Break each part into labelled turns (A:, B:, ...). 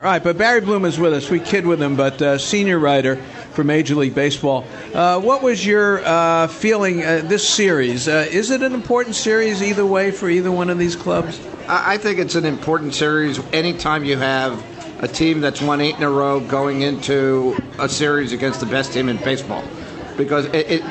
A: All right, but Barry Bloom is with us. We kid with him, but senior writer for Major League Baseball. What was your feeling this series? Is it an important series either way for either one of these clubs?
B: I think it's an important series anytime you have a team that's won 8 in a row going into a series against the best team in baseball. Because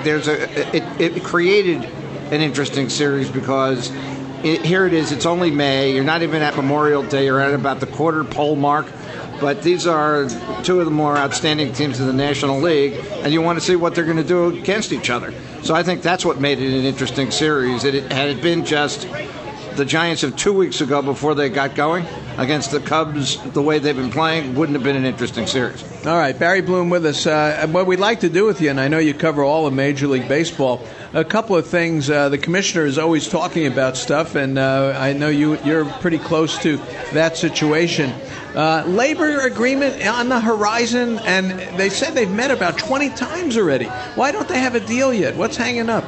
B: it created an interesting series because here it is, it's only May, you're not even at Memorial Day, you're at about the quarter pole mark. But these are two of the more outstanding teams in the National League, and you want to see what they're going to do against each other. So I think that's what made it an interesting series. Had it been just the Giants of 2 weeks ago before they got going against the Cubs, the way they've been playing, wouldn't have been an interesting series.
A: All right, Barry Bloom with us. What we'd like to do with you, and I know you cover all of Major League Baseball, a couple of things. The commissioner is always talking about stuff, and I know you're pretty close to that situation. Labor agreement on the horizon, and they said they've met about 20 times already. Why don't they have a deal yet? What's hanging up?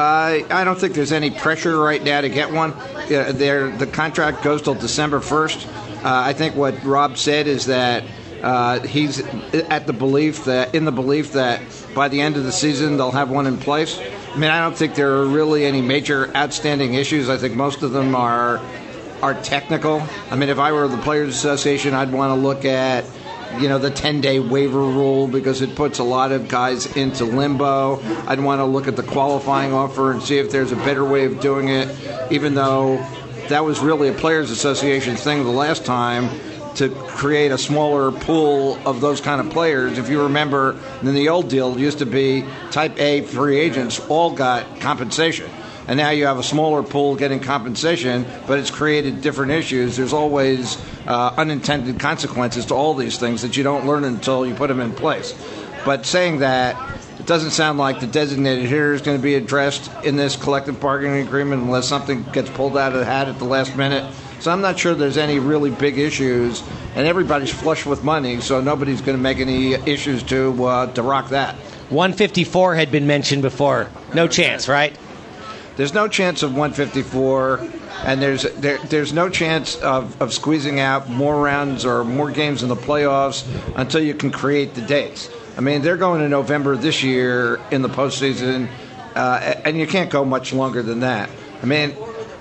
B: I don't think there's any pressure right now to get one. The contract goes till December 1st. I think what Rob said is that he's in the belief that by the end of the season they'll have one in place. I mean, I don't think there are really any major outstanding issues. I think most of them are technical. I mean, if I were the Players Association, I'd want to look at, the 10-day waiver rule because it puts a lot of guys into limbo. I'd want to look at the qualifying offer and see if there's a better way of doing it, even though that was really a Players Association thing the last time to create a smaller pool of those kind of players. If you remember, in the old deal, it used to be Type A free agents all got compensation. And now you have a smaller pool getting compensation, but it's created different issues. There's always unintended consequences to all these things that you don't learn until you put them in place. But saying that, it doesn't sound like the designated hitter is going to be addressed in this collective bargaining agreement unless something gets pulled out of the hat at the last minute. So I'm not sure there's any really big issues, and everybody's flush with money, so nobody's going to make any issues to rock that.
C: 154 had been mentioned before. No chance, right?
B: There's no chance of 154, and there's no chance of squeezing out more rounds or more games in the playoffs until you can create the dates. I mean, they're going to November this year in the postseason, and you can't go much longer than that. I mean,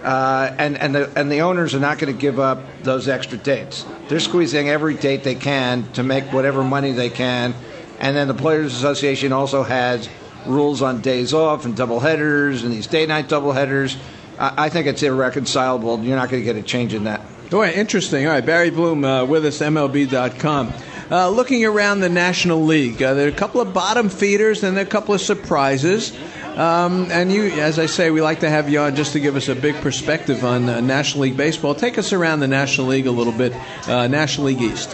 B: and the owners are not going to give up those extra dates. They're squeezing every date they can to make whatever money they can, and then the Players Association also has rules on days off and doubleheaders and these day-night doubleheaders. I think it's irreconcilable. You're not going to get a change in that.
A: Boy, interesting. All right, Barry Bloom with us, MLB.com. Looking around the National League, there are a couple of bottom feeders and there are a couple of surprises. And you, as I say, we like to have you on just to give us a big perspective on National League Baseball. Take us around the National League a little bit, National League East.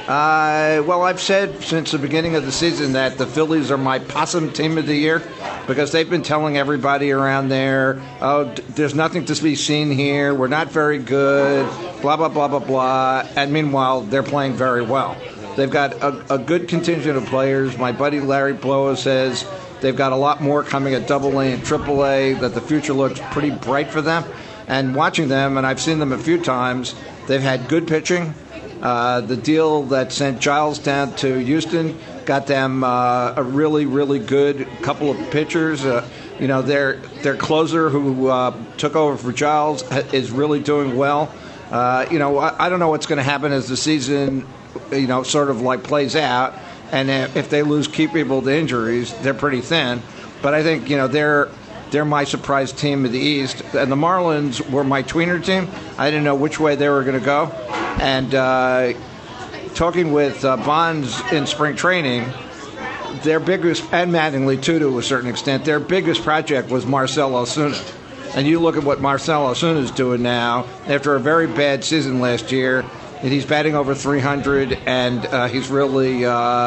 B: Well, I've said since the beginning of the season that the Phillies are my possum team of the year because they've been telling everybody around there, oh, there's nothing to be seen here, we're not very good, blah, blah, blah, blah, blah. And meanwhile, they're playing very well. They've got a good contingent of players. My buddy Larry Bloa says they've got a lot more coming at AA and AAA, that the future looks pretty bright for them. And watching them, and I've seen them a few times, they've had good pitching. The deal that sent Giles down to Houston got them a really, really good couple of pitchers. Their closer who took over for Giles is really doing well. I don't know what's going to happen as the season, sort of like plays out. And if they lose key people to injuries, they're pretty thin. But I think, they're my surprise team of the East. And the Marlins were my tweener team. I didn't know which way they were going to go. And talking with Bonds in spring training, their biggest, and Mattingly too to a certain extent, their biggest project was Marcell Ozuna. And you look at what Marcell Ozuna is doing now, after a very bad season last year, and he's batting over 300, and he's really,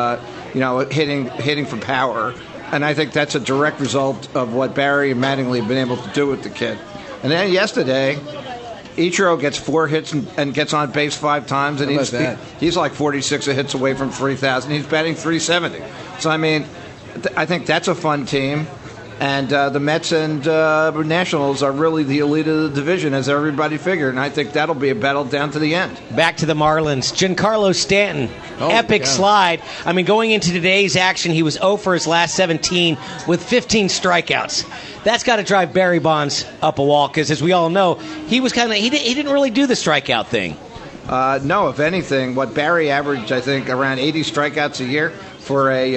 B: hitting for power. And I think that's a direct result of what Barry and Mattingly have been able to do with the kid. And then yesterday, Ichiro gets 4 hits and gets on base 5 times, and he's like 46 hits away from 3,000. He's batting 370. So, I mean, I think that's a fun team. And the Mets and Nationals are really the elite of the division, as everybody figured. And I think that'll be a battle down to the end.
C: Back to the Marlins. Giancarlo Stanton, epic slide. I mean, going into today's action, he was 0 for his last 17 with 15 strikeouts. That's got to drive Barry Bonds up a wall because, as we all know, he didn't really do the strikeout thing.
B: No, if anything, what Barry averaged, I think, around 80 strikeouts a year for a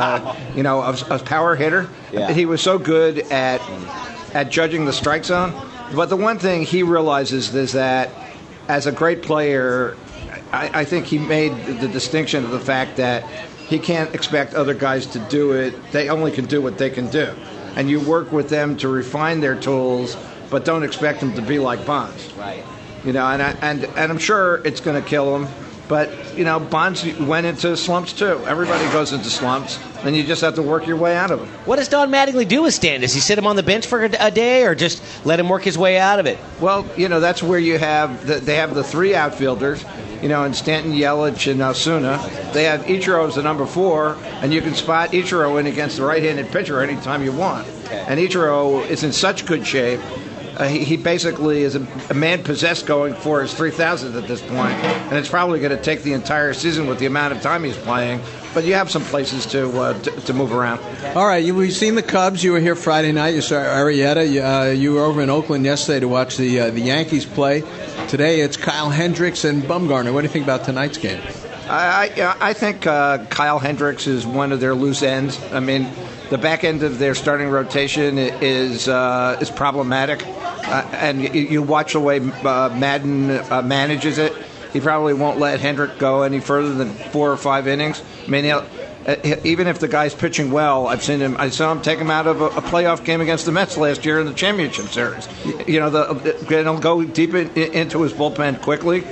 B: power hitter.
C: Yeah.
B: He was so good at judging the strike zone. But the one thing he realizes is that as a great player, I think he made the distinction of the fact that he can't expect other guys to do it. They only can do what they can do. And you work with them to refine their tools, but don't expect them to be like Bonds.
C: Right.
B: And I'm sure it's going to kill him. But, Bonds went into slumps, too. Everybody goes into slumps, and you just have to work your way out of them.
C: What does Don Mattingly do with Stan? Does he sit him on the bench for a day or just let him work his way out of it?
B: Well, that's where you have they have the three outfielders, in Stanton, Yelich, and Osuna. They have Ichiro as the number 4, and you can spot Ichiro in against the right-handed pitcher anytime you want.
C: Okay.
B: And Ichiro is in such good shape. He basically is a man possessed going for his 3,000th at this point, and it's probably going to take the entire season with the amount of time he's playing. But you have some places to move around.
A: All right, we've seen the Cubs. You were here Friday night. You saw Arrieta. You were over in Oakland yesterday to watch the Yankees play. Today it's Kyle Hendricks and Bumgarner. What do you think about tonight's game?
B: I think Kyle Hendricks is one of their loose ends. I mean, the back end of their starting rotation is problematic, and you watch the way Madden manages it. He probably won't let Hendrick go any further than 4 or 5 innings. I mean, even if the guy's pitching well, I saw him take him out of a playoff game against the Mets last year in the championship series. He'll go deep into his bullpen quickly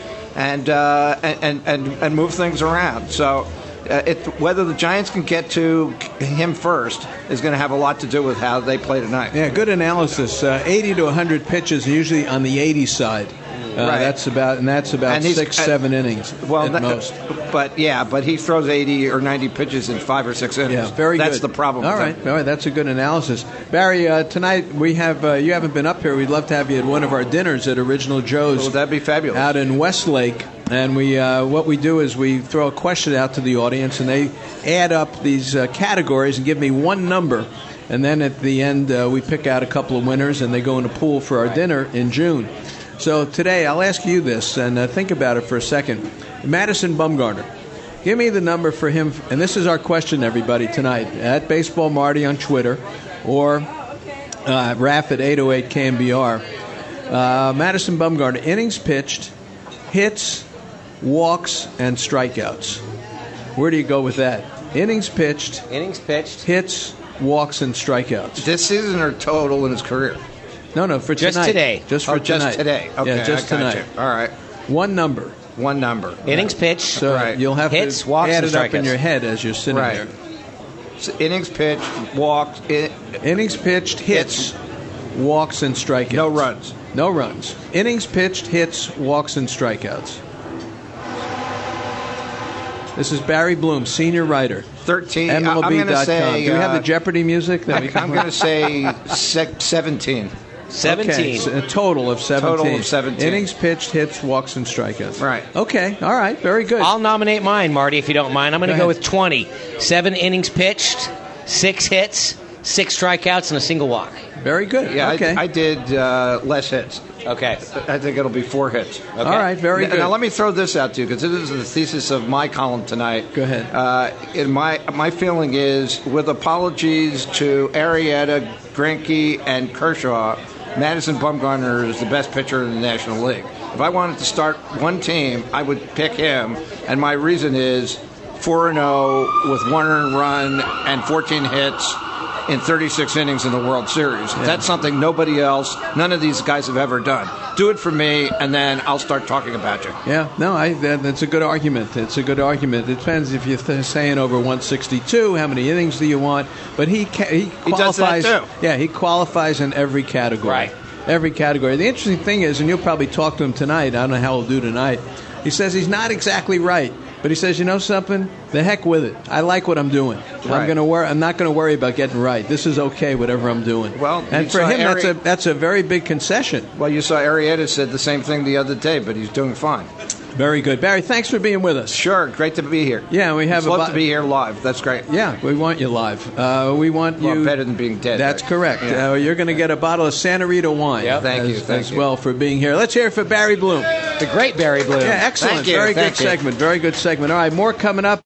B: and move things around. So whether the Giants can get to him first is going to have a lot to do with how they play tonight.
A: Yeah, good analysis. 80 to 100 pitches, usually on the 80 side.
B: Right.
A: That's about 6-7 innings at most.
B: But he throws 80 or 90 pitches in 5 or 6 innings.
A: Yeah, very good.
B: That's the problem.
A: All right, that's a good analysis. Barry, tonight we have you haven't been up here. We'd love to have you at one of our dinners at Original Joe's.
B: Oh, that'd be fabulous.
A: Out in Westlake. And we what we do is we throw a question out to the audience, and they add up these categories and give me one number. And then at the end, we pick out a couple of winners, and they go in a pool for our dinner in June. So today, I'll ask you this, and think about it for a second. Madison Bumgarner, give me the number for him. And this is our question, everybody, tonight. At Baseball Marty on Twitter, or Raf at 808-KMBR. Madison Bumgarner, innings pitched, hits, walks, and strikeouts. Where do you go with that? Innings pitched, hits, walks, and strikeouts.
B: This season or total in his career?
A: No, for tonight.
C: Just today.
A: Just for tonight.
B: Just today. Okay,
A: yeah, just tonight.
B: All right.
A: One number.
C: Innings pitched.
A: So
B: right.
A: You'll have
C: hits,
A: to
C: walks,
A: add
C: and
A: it up in
C: strikeouts.
A: your head as you're sitting
B: Right.
A: there.
B: So innings pitched, walks.
A: Innings pitched, hits, walks, and strikeouts.
B: No runs.
A: Innings pitched, hits, walks, and strikeouts. This is Barry Bloom, senior writer.
B: 13.
A: MLB.com.
B: I'm going to say.
A: Do we have the Jeopardy music?
B: I'm going to say 17.
C: 17.
A: Okay, so a total of 17.
B: Total of 17.
A: Innings pitched, hits, walks, and strikeouts.
B: Right.
A: Okay. All right. Very good.
C: I'll nominate mine, Marty, if you don't mind. I'm going to
A: Go
C: go
A: ahead.
C: with 20. 7 innings pitched, 6 hits, 6 strikeouts, and a single walk.
A: Very good.
B: Yeah,
A: okay.
B: I did less hits.
C: Okay.
B: I think it'll be 4 hits.
C: Okay.
A: All right. Very good.
B: Now let me throw this out to you because this is the thesis of my column tonight.
A: Go ahead.
B: My feeling is, with apologies to Arrieta, Greinke, and Kershaw, Madison Bumgarner is the best pitcher in the National League. If I wanted to start one team, I would pick him, and my reason is 4-0 with 1 earned run and 14 hits in 36 innings in the World Series.
A: Yeah.
B: That's something none of these guys have ever done. Do it for me, and then I'll start talking about you.
A: Yeah, no, that's a good argument. It's a good argument. It depends if you're saying over 162, how many innings do you want? But he qualifies.
B: does that too.
A: Yeah, he qualifies in every category.
C: Right.
A: Every category. The interesting thing is, and you'll probably talk to him tonight, I don't know how he'll do tonight, he says he's not exactly right. But he says, you know something? The heck with it. I like what I'm doing.
B: Right.
A: I'm not going to worry about getting right. This is okay, whatever I'm doing.
B: Well,
A: and for him, that's a very big concession.
B: Well, you saw Arrieta said the same thing the other day, but he's doing fine.
A: Very good. Barry, thanks for being with us.
B: Sure. Great to be here.
A: Yeah, we have
B: love to be here live. That's great.
A: Yeah, we want you live. We want you...
B: Well, better than being dead.
A: That's
B: right?
A: correct.
B: Yeah.
A: You're going to get a bottle of Santa Rita wine.
B: Yep. Thank you.
A: As well for being here. Let's hear it for Barry Bloom.
C: The great Barry Bloom.
A: Yeah, excellent.
B: Thank you.
A: Very good
B: Thank you.
A: segment. Very good segment. All right, more coming up.